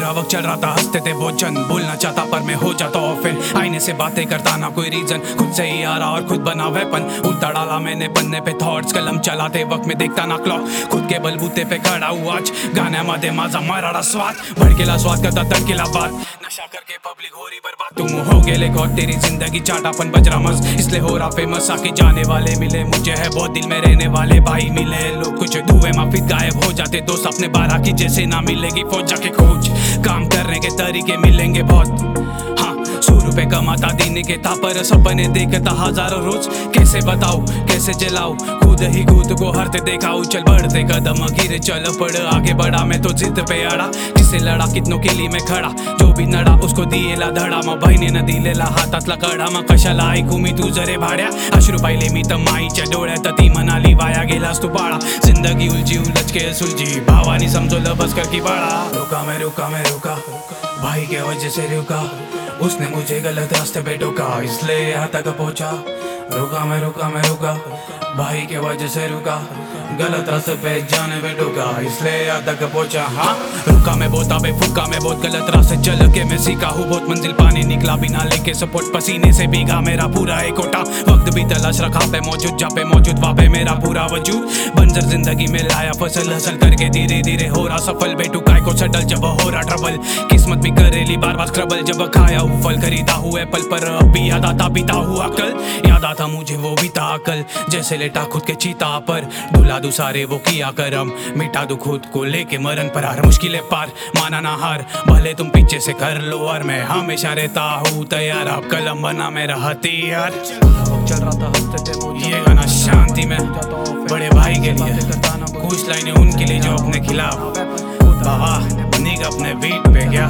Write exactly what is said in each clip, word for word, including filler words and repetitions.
बुरा वक्त चल रहा था, हंसते थे वो जन, बोलना चाहता पर मैं हो जाता ऑफेन। आईने से बातें करता ना कोई रीजन, खुद से ही आ रहा और खुद बना वेपन। उल्टा डाला मैंने पन्ने पे थॉट्स, कलम चलाते वक्त में देखता ना क्लॉक। खुद के बलबूते पे खड़ा हुआ आज, गाने मादे माजा मारा स्वाद। भड़केला स्वाद करता तड़केला बात, नशा करके पब्लिक हो रही बर्बाद। तुम हो गेले और तेरी जिंदगी चाटापन बज रहा मस्त, इसलिए हो रहा फेमस। आके जाने वाले मिले मुझे है बहुत, दिल में रहने वाले भाई मिले। लोग कुछ धुएं माफी गायब हो जाते, दोस्त अपने बारह की जैसे ना मिलेगी फौज। जाके खोज, काम करने के तरीके मिलेंगे बहुत। हाँ, सौ रुपए कमाता दिन के था, पर सपने देखता हजारों रोज। कैसे बताऊं कैसे जलाऊं, खुद ही खुद को हरते देखा। चल बढ़ते कदम गिरे, चल पड़ आगे बढ़ा, मैं तो जिद पे अड़ा। किसे लड़ा कितनों के लिए मैं खड़ा, जो भी नड़ा उसको दिएला धडा। मा बहिणीने न दिलेला हातातला कडा, मा कशाला ऐकू मी तू जरे भाड्या। अश्रू पाहिले मी तर माईच्या डोळ्यात, ती म्हणाली वाया गेलास तू बाळा। जिंदगी उलझी उलझ के सुलझी, भावानी समजवलं बस कर की बाळा। रुका मैं रुका मैं रुका, भाई के वजह से रुका। उसने मुझे गलत रास्ते पे टोका, इसलिए यहाँ तक पहुंचा। रुका मैं रुका मैं रुका, भाई के वजह से रुका। गलत रास्ते पे जाने पे टोका, इसलिए यहाँ तक पहुंचा। हाँ, रुका मैं बहुत आबे फूका, मैं बहुत गलत रास्ते चल के मैं सीखा हूँ बहुत मंजिल। पानी निकला बिना लेके सपोर्ट, पसीने से भीगा मेरा पूरा एक कोटा। वक्त भी तलाश रखा पे मौजूद, जा पे मौजूद वहाँ पे मेरा पूरा वजूद। बंजर जिंदगी में लाया फसल, हसल करके धीरे धीरे हो रहा सफल। बेटू काय को सडल जब हो रहा ट्रबल, किस्मत भी करेली बार बार स्क्रबल। जब खाया हूँ फल, खरीदा हुआ एप्पल, पर अब भी याद आता बीता हुआ कल। याद आता मुझे वो बीता अकल, जैसे लेटा खुद के चीता पर। धुला दू सारे वो किया करम, मिटा दू खुद को लेके मरण पर हार। मुश्किलें पार माना ना हार, भले तुम पीछे से कर लो और मैं हमेशा रहता हूँ तैयार। अब कलम बना मेरा हथियार। चल रहा था हंसते थे ये गाना शांति में, बड़े भाई के लिए। कुछ लाइनें उनके लिए जो अपने खिलाफ बाबा निक अपने बीट पे गया।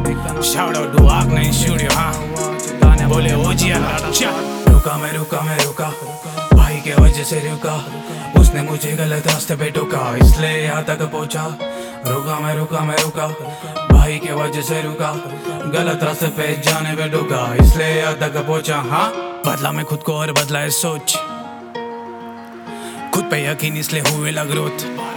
शाउट आउट टू आग नहीं स्टूडियो। हाँ, बोले ओ जी अच्छा। रुका मैं रुका मैं रुका, भाई के वजह से रुका। उसने मुझे गलत रास्ते पे टोका, इसलिए यहाँ तक पहुंचा। रुका मैं रुका मैं रुका, भाई के वजह से रुका। गलत रास्ते पे जाने पे टोका, इसलिए यहाँ तक पहुंचा। हाँ, बदला मैं खुद को और बदला है सोच, खुद पे यकीन इसलिए हुए लग ग्रोथ।